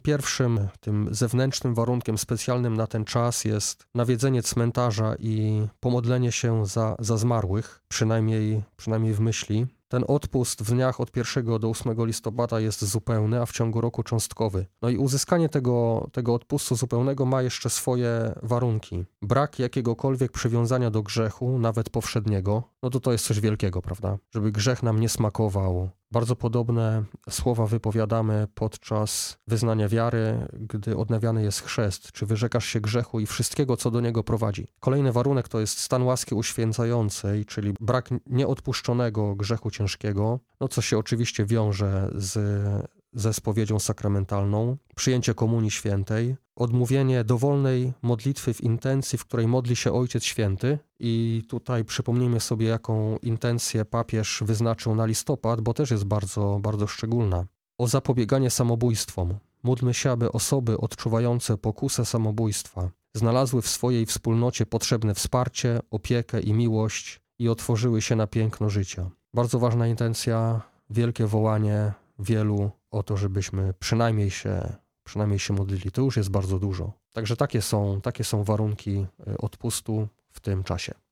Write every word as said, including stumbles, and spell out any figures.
Pierwszym, tym zewnętrznym warunkiem specjalnym na ten czas jest nawiedzenie cmentarza i pomodlenie się za, za zmarłych, przynajmniej, przynajmniej w myśli. Ten odpust w dniach od pierwszego do ósmego listopada jest zupełny, a w ciągu roku cząstkowy. No i uzyskanie tego, tego odpustu zupełnego ma jeszcze swoje warunki. Brak jakiegokolwiek przywiązania do grzechu, nawet powszedniego, no to to jest coś wielkiego, prawda? Żeby grzech nam nie smakował. Bardzo podobne słowa wypowiadamy podczas wyznania wiary, gdy odnawiany jest chrzest, czy wyrzekasz się grzechu i wszystkiego, co do niego prowadzi. Kolejny warunek to jest stan łaski uświęcającej, czyli brak nieodpuszczonego grzechu ciężkiego, no co się oczywiście wiąże z, ze spowiedzią sakramentalną, przyjęcie komunii świętej, odmówienie dowolnej modlitwy w intencji, w której modli się Ojciec Święty. I tutaj przypomnijmy sobie, jaką intencję papież wyznaczył na listopad, bo też jest bardzo, bardzo szczególna. O zapobieganie samobójstwom. Módlmy się, aby osoby odczuwające pokusę samobójstwa znalazły w swojej wspólnocie potrzebne wsparcie, opiekę i miłość i otworzyły się na piękno życia. Bardzo ważna intencja, wielkie wołanie wielu o to, żebyśmy przynajmniej się przynajmniej się modlili. To już jest bardzo dużo. Także takie są, takie są warunki odpustu w tym czasie.